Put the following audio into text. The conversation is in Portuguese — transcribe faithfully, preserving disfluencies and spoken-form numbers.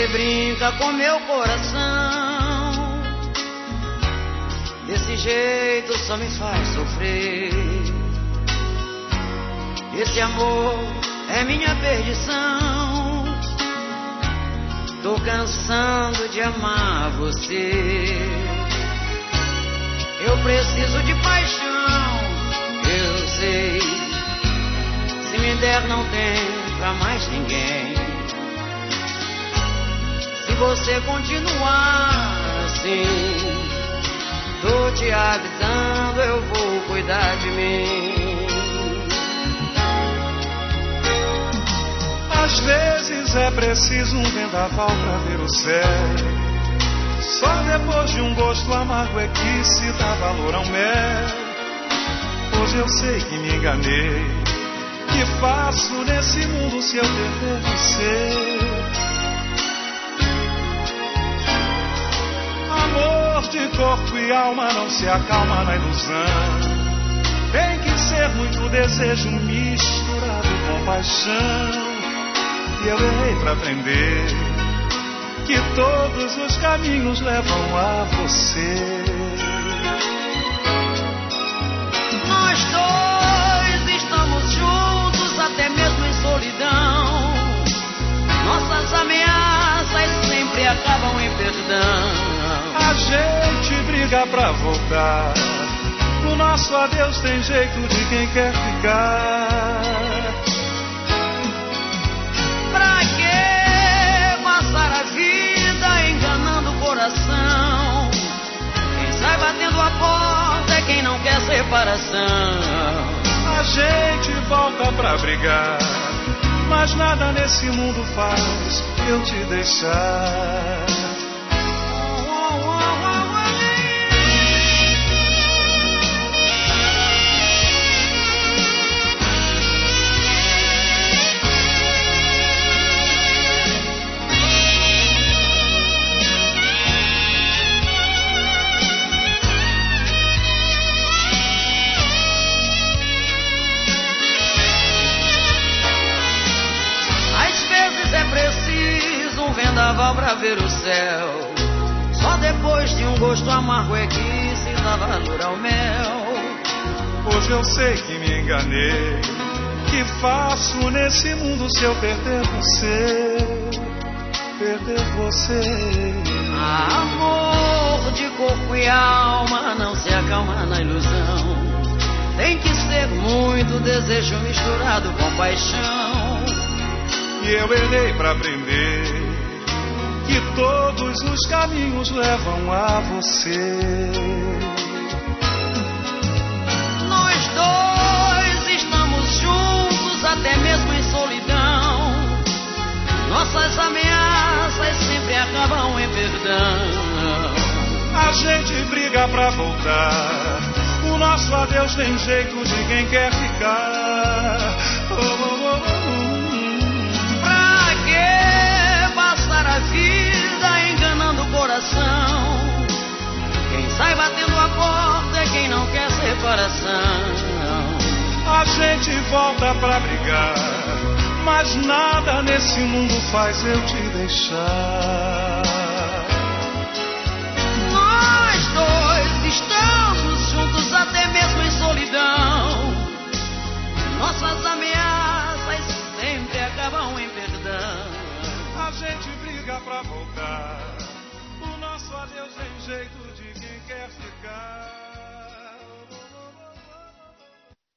Você brinca com meu coração, desse jeito só me faz sofrer. Esse amor é minha perdição. Tô cansando de amar você. Eu preciso de paixão, eu sei. Se me der não tem pra mais ninguém. Se você continuar assim, tô te avisando, eu vou cuidar de mim. Às vezes é preciso um vendaval pra ver o céu. Só depois de um gosto amargo é que se dá valor ao mel. Hoje eu sei que me enganei. Que faço nesse mundo se eu perder você? Amor de corpo e alma não se acalma na ilusão. Tem que ser muito desejo misturado com paixão. E eu errei pra aprender que todos os caminhos levam a você. Nós dois estamos juntos até mesmo em solidão. Nossas ameaças sempre acabam em perdão. A gente briga pra voltar. O nosso adeus tem jeito de quem quer ficar. Pra que passar a vida enganando o coração? Quem sai batendo a porta é quem não quer separação. A gente volta pra brigar, mas nada nesse mundo faz eu te deixar. Vendaval pra ver o céu. Só depois de um gosto amargo é que se dá valor ao mel. Hoje eu sei que me enganei. Que faço nesse mundo se eu perder você? Perder você. Amor de corpo e alma não se acalma na ilusão. Tem que ser muito desejo misturado com paixão. E eu errei pra aprender que todos os caminhos levam a você. Nós dois estamos juntos até mesmo em solidão. Nossas ameaças sempre acabam em perdão. A gente briga pra voltar. O nosso adeus tem jeito de quem quer ficar. Oh, oh, oh, oh. Pra que passar a vida enganando o coração? Quem sai batendo a porta é quem não quer separação. A gente volta pra brigar, mas nada nesse mundo faz eu te deixar. Nós dois estamos juntos até mesmo em solidão. Nossas ameaças sempre acabam em perdão. A gente briga pra voltar. O nosso adeus tem jeito de quem quer ficar.